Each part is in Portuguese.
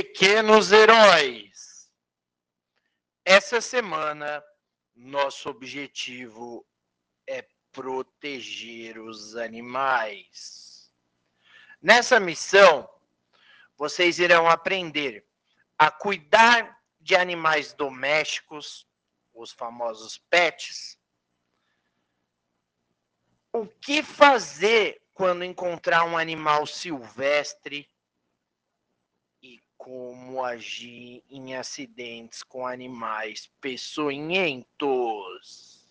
Pequenos heróis. Essa semana, nosso objetivo é proteger os animais. Nessa missão, vocês irão aprender a cuidar de animais domésticos, os famosos pets. O que fazer quando encontrar um animal silvestre e como agir em acidentes com animais peçonhentos.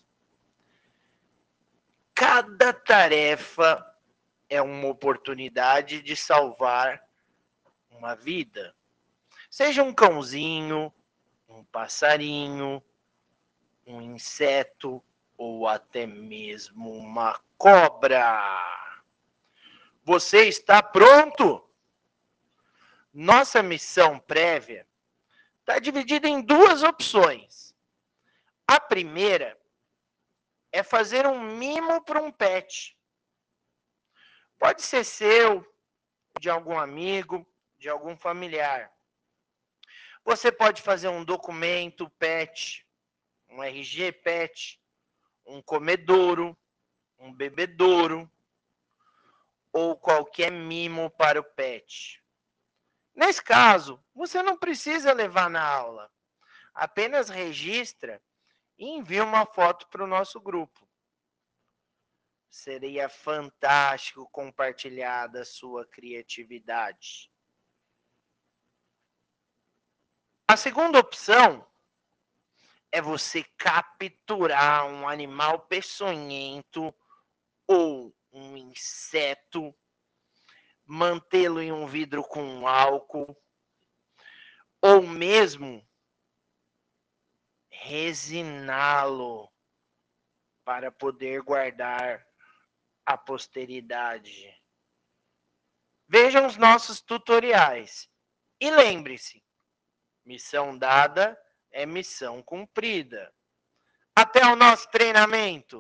Cada tarefa é uma oportunidade de salvar uma vida. Seja um cãozinho, um passarinho, um inseto ou até mesmo uma cobra. Você está pronto? Nossa missão prévia está dividida em duas opções. A primeira é fazer um mimo para um pet. Pode ser seu, de algum amigo, de algum familiar. Você pode fazer um documento pet, um RG pet, um comedouro, um bebedouro ou qualquer mimo para o pet. Nesse caso, você não precisa levar na aula. Apenas registra e envia uma foto para o nosso grupo. Seria fantástico compartilhar da sua criatividade. A segunda opção é você capturar um animal peçonhento ou um inseto, mantê-lo em um vidro com álcool, ou mesmo resiná-lo para poder guardar a posteridade. Vejam os nossos tutoriais. E lembre-se, missão dada é missão cumprida. Até o nosso treinamento!